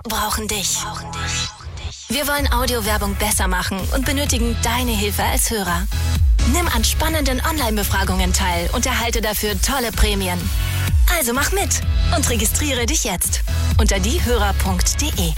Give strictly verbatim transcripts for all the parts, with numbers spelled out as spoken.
brauchen dich. Wir wollen Audiowerbung besser machen und benötigen deine Hilfe als Hörer. Nimm an spannenden Online-Befragungen teil und erhalte dafür tolle Prämien. Also mach mit und registriere dich jetzt unter diehörer punkt de.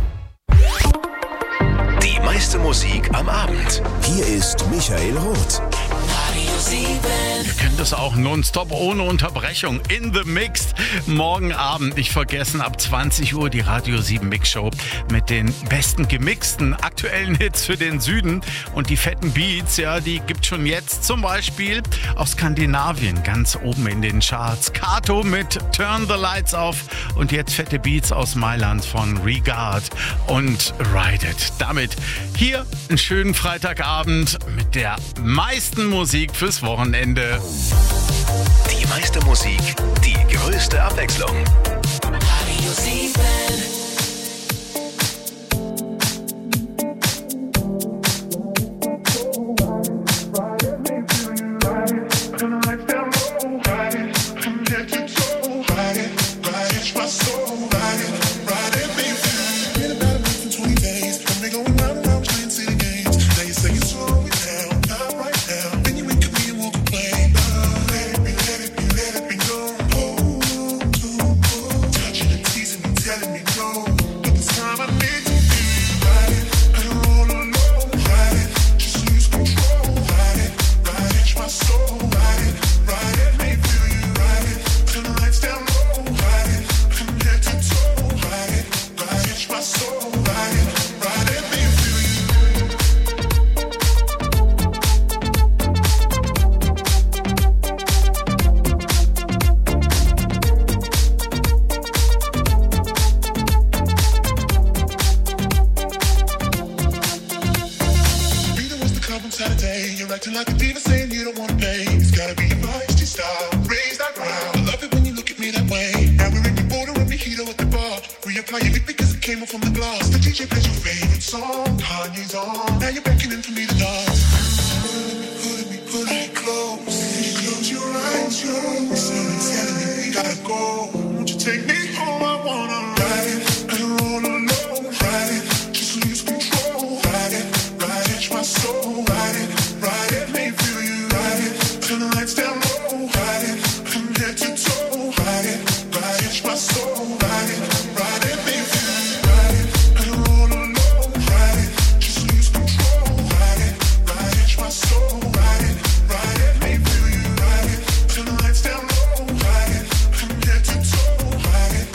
Die meiste Musik am Abend. Hier ist Michael Roth. Radio sieben. Ihr könnt es auch nonstop ohne Unterbrechung in the Mix. Morgen Abend nicht vergessen, ab zwanzig Uhr die Radio sieben Mix Show mit den besten gemixten aktuellen Hits für den Süden. Und die fetten Beats, ja, die gibt schon jetzt zum Beispiel aus Skandinavien ganz oben in den Charts. Kato mit Turn the Lights Off und jetzt fette Beats aus Mailand von Regard und Ride It. Damit hier einen schönen Freitagabend mit der meisten Musik fürs Wochenende. Die meiste Musik, die größte Abwechslung. Radio sieben. Ride it,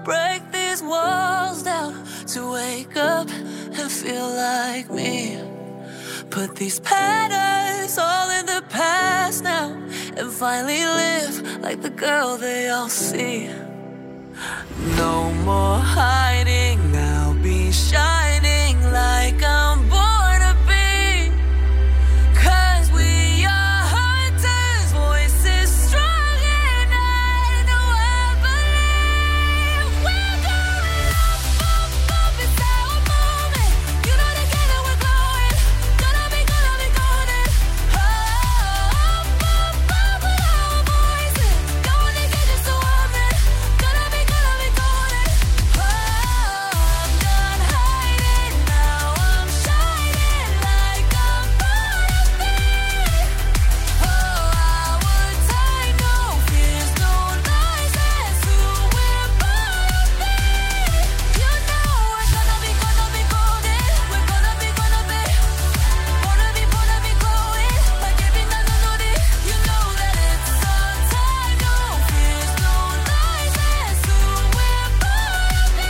break these walls down to wake up and feel like me. Put these patterns all in the past now and finally live like the girl they all see. No more hiding, I'll be shining like I'm born to be. 'Cause we are hunters, voices strong and I know I believe. We're going up, up, up, it's our moment. You know together we're glowing. Gonna be, gonna be golden. Up, up, up with our voices. Going to get just a woman. Gonna be, gonna be golden. Oh, I'm done hiding, now I'm shining like I'm born to be. Oh, our time, no fears, no lies, that's who we're born to be. You know we're gonna be, gonna be golden. We're gonna be, gonna be, wanna be, wanna be glowing like every night I know this. You know that it's our time, no fears, no lies, that's who we're born to be.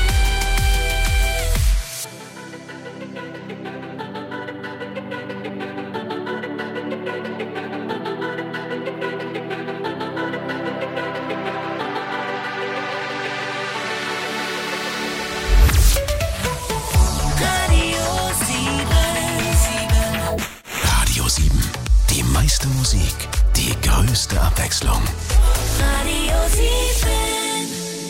Radio sieben. Radio sieben. Die meiste Musik, die größte Abwechslung. Radio sieben.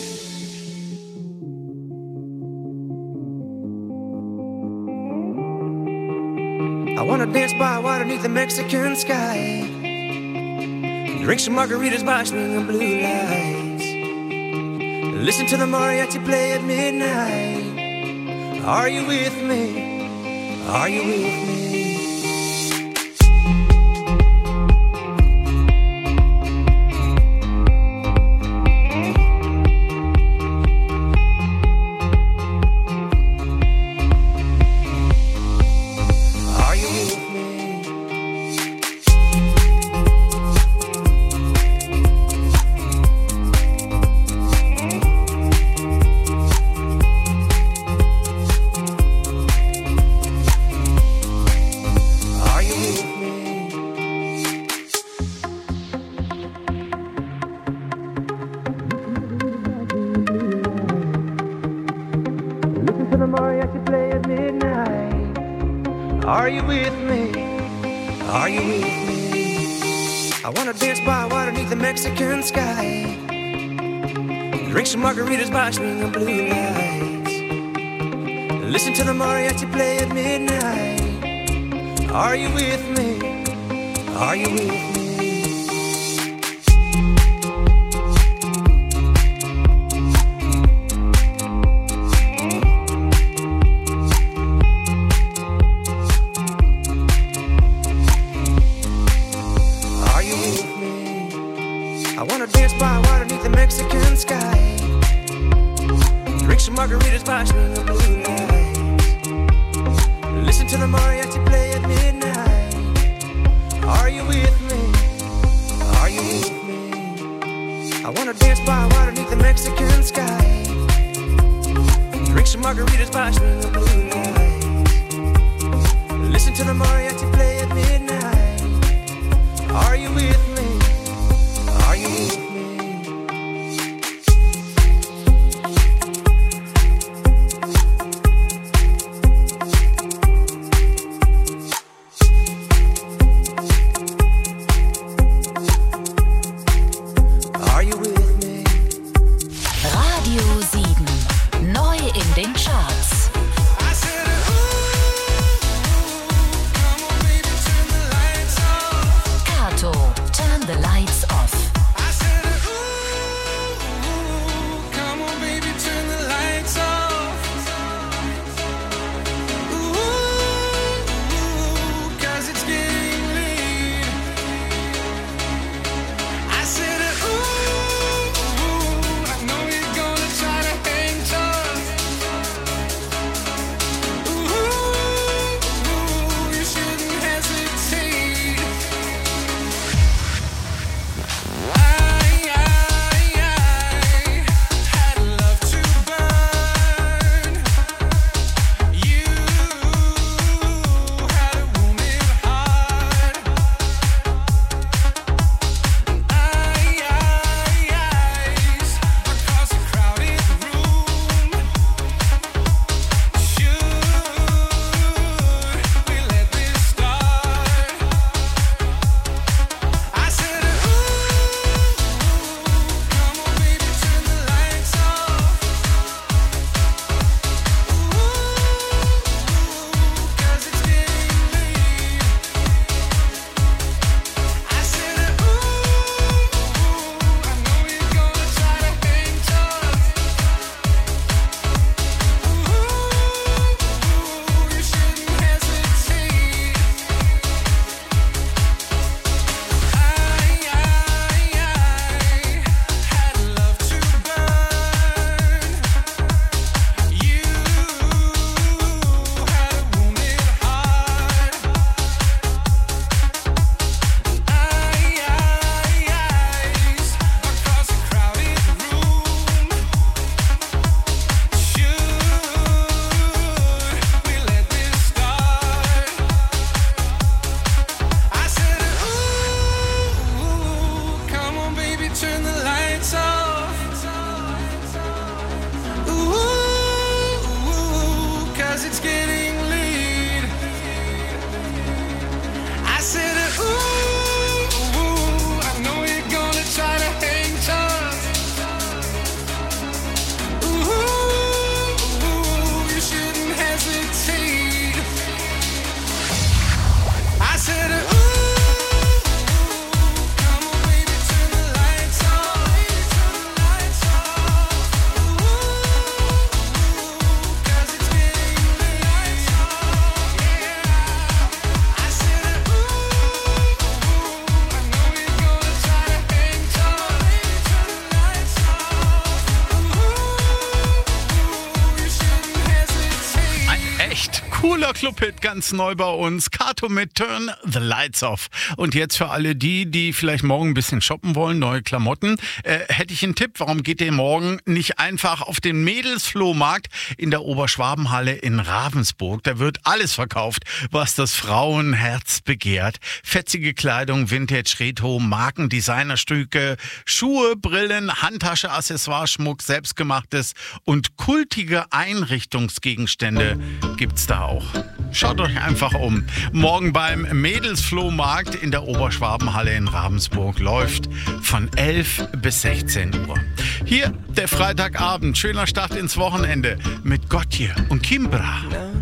I wanna dance by water beneath the Mexican sky. Drink some margaritas by swinging blue lights. Listen to the mariachi play at midnight. Are you with me? Are you with me? Are you with me? Are you with me? Listen to the mariachi play at midnight. Are you with me? Are you with me? I wanna dance by water beneath the Mexican sky. Drink some margaritas by swinging blue lights. Listen to the mariachi play at midnight. Are you with me? Are you with me? Are you with me? I wanna dance by water beneath the Mexican sky. Drink some margaritas by swinging blue lights. Listen to the mariachi play at midnight. Are you with me? Are you with me? I wanna dance by water beneath the Mexican sky. Drink some margaritas by swinging blue lights. Listen to the mariachi play at midnight. Are you with me? Are you with me? Are you with me? Radio sieben. Neu in den Charts. I said, ooh, come on, baby, turn the lights off. Kato, Turn the Lights Off. I said, ooh, come on, baby, turn the lights off. Ooh, 'cause it's getting late. I said, ooh, I know you're gonna try to hang tough. Cooler Clubhit, ganz neu bei uns. Kato mit Turn the Lights Off. Und jetzt für alle die, die vielleicht morgen ein bisschen shoppen wollen, neue Klamotten, äh, hätte ich einen Tipp. Warum geht ihr morgen nicht einfach auf den Mädelsflohmarkt in der Oberschwabenhalle in Ravensburg? Da wird alles verkauft, was das Frauenherz begehrt. Fetzige Kleidung, Vintage, Retro, Marken, Designerstücke, Schuhe, Brillen, Handtasche, Accessoires, Schmuck, selbstgemachtes und kultige Einrichtungsgegenstände gibt's da auch. Schaut euch einfach um. Morgen beim Mädelsflohmarkt in der Oberschwabenhalle in Ravensburg läuft von elf bis sechzehn Uhr. Hier der Freitagabend, schöner Start ins Wochenende mit Gotye und Kimbra.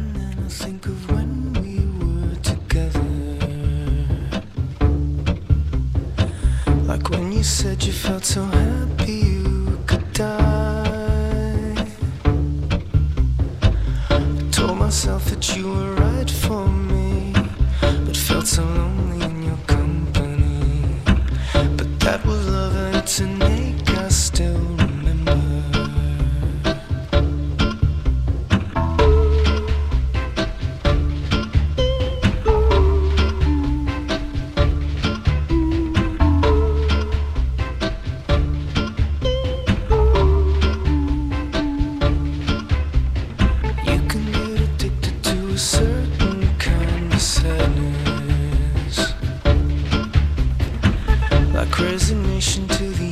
Like when you said you felt so happy you could die. I told myself that you were right for me, but felt so lonely in your company. But that was love and it's an ache I still remember. Resignation to the